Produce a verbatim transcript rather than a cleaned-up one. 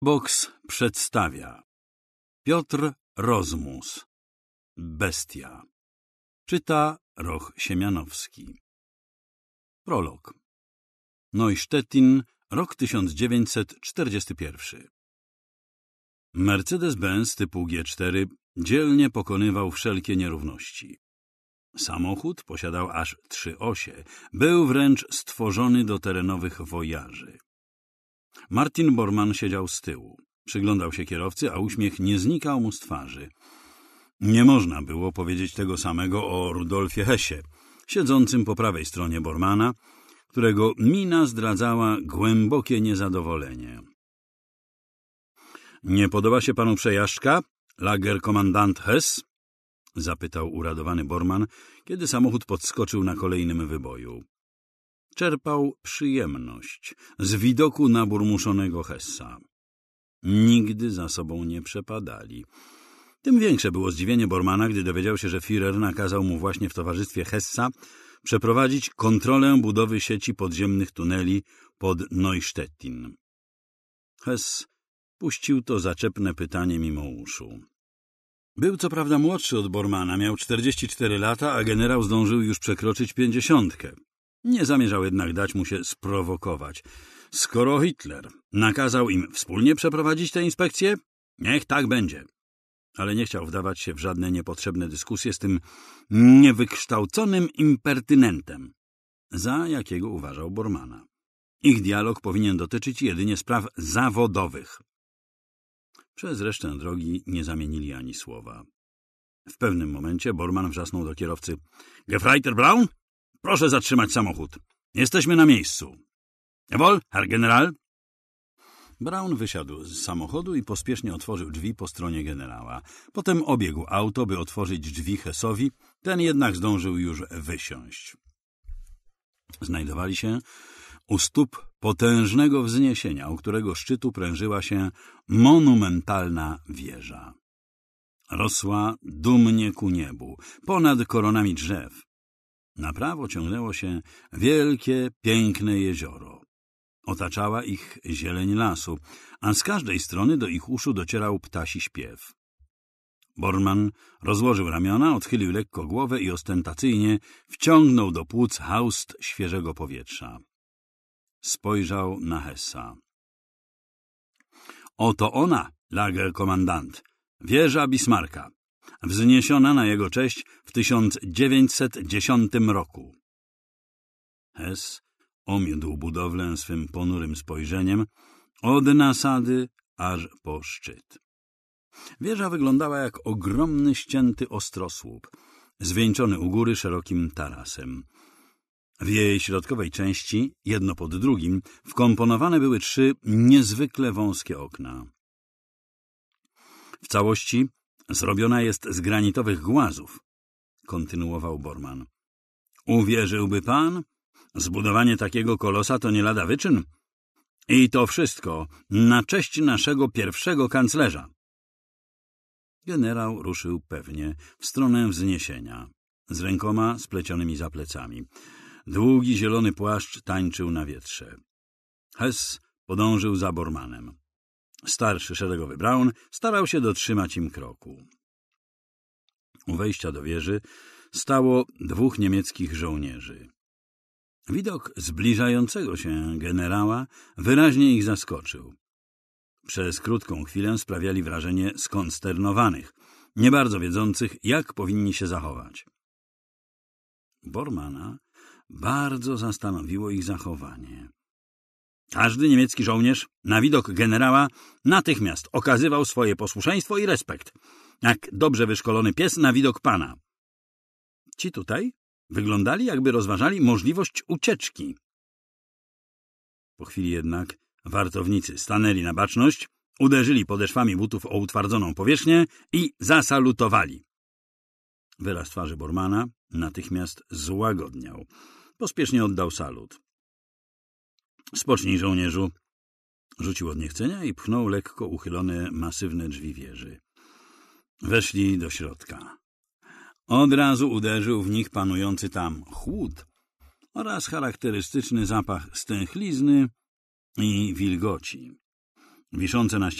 Box przedstawia Piotr Rozmus. Bestia. Czyta Roch Siemianowski. Prolog. Neusztettin, rok tysiąc dziewięćset czterdziesty pierwszy. Mercedes-Benz typu G cztery dzielnie pokonywał wszelkie nierówności. Samochód posiadał aż trzy osie, był wręcz stworzony do terenowych wojaży. Martin Bormann siedział z tyłu. Przyglądał się kierowcy, a uśmiech nie znikał mu z twarzy. Nie można było powiedzieć tego samego o Rudolfie Hessie, siedzącym po prawej stronie Bormana, którego mina zdradzała głębokie niezadowolenie. — Nie podoba się panu przejażdżka, Lagerkommandant Hess? — zapytał uradowany Bormann, kiedy samochód podskoczył na kolejnym wyboju. Czerpał przyjemność z widoku naburmuszonego Hessa. Nigdy za sobą nie przepadali. Tym większe było zdziwienie Bormana, gdy dowiedział się, że Führer nakazał mu właśnie w towarzystwie Hessa przeprowadzić kontrolę budowy sieci podziemnych tuneli pod Neusztettin. Hess puścił to zaczepne pytanie mimo uszu. Był co prawda młodszy od Bormana, miał czterdzieści cztery lata, a generał zdążył już przekroczyć pięćdziesiątkę. Nie zamierzał jednak dać mu się sprowokować. Skoro Hitler nakazał im wspólnie przeprowadzić tę inspekcję, niech tak będzie. Ale nie chciał wdawać się w żadne niepotrzebne dyskusje z tym niewykształconym impertynentem, za jakiego uważał Bormana. Ich dialog powinien dotyczyć jedynie spraw zawodowych. Przez resztę drogi nie zamienili ani słowa. W pewnym momencie Bormann wrzasnął do kierowcy: — Gefreiter Braun? Proszę zatrzymać samochód. Jesteśmy na miejscu. Jawohl, Herr General. Braun wysiadł z samochodu i pospiesznie otworzył drzwi po stronie generała. Potem obiegł auto, by otworzyć drzwi Hessowi. Ten jednak zdążył już wysiąść. Znajdowali się u stóp potężnego wzniesienia, u którego szczytu prężyła się monumentalna wieża. Rosła dumnie ku niebu, ponad koronami drzew. Na prawo ciągnęło się wielkie, piękne jezioro. Otaczała ich zieleń lasu, a z każdej strony do ich uszu docierał ptasi śpiew. Bormann rozłożył ramiona, odchylił lekko głowę i ostentacyjnie wciągnął do płuc haust świeżego powietrza. Spojrzał na Hessa. Oto ona, Lagerkommandant, wieża Bismarcka, wzniesiona na jego cześć w tysiąc dziewięćset dziesiątym roku. Hess omiódł budowlę swym ponurym spojrzeniem od nasady aż po szczyt. Wieża wyglądała jak ogromny ścięty ostrosłup, zwieńczony u góry szerokim tarasem. W jej środkowej części, jedno pod drugim, wkomponowane były trzy niezwykle wąskie okna. W całości zrobiona jest z granitowych głazów, kontynuował Bormann. Uwierzyłby pan? Zbudowanie takiego kolosa to nie lada wyczyn. I to wszystko na cześć naszego pierwszego kanclerza. Generał ruszył pewnie w stronę wzniesienia, z rękoma splecionymi za plecami. Długi zielony płaszcz tańczył na wietrze. Hess podążył za Bormannem. Starszy szeregowy Braun starał się dotrzymać im kroku. U wejścia do wieży stało dwóch niemieckich żołnierzy. Widok zbliżającego się generała wyraźnie ich zaskoczył. Przez krótką chwilę sprawiali wrażenie skonsternowanych, nie bardzo wiedzących, jak powinni się zachować. Bormana bardzo zastanowiło ich zachowanie. Każdy niemiecki żołnierz na widok generała natychmiast okazywał swoje posłuszeństwo i respekt, jak dobrze wyszkolony pies na widok pana. Ci tutaj wyglądali, jakby rozważali możliwość ucieczki. Po chwili jednak wartownicy stanęli na baczność, uderzyli podeszwami butów o utwardzoną powierzchnię i zasalutowali. Wyraz twarzy Bormana natychmiast złagodniał. Pospiesznie oddał salut. — Spocznij, żołnierzu! — rzucił od niechcenia i pchnął lekko uchylone masywne drzwi wieży. Weszli do środka. Od razu uderzył w nich panujący tam chłód oraz charakterystyczny zapach stęchlizny i wilgoci. Wiszące na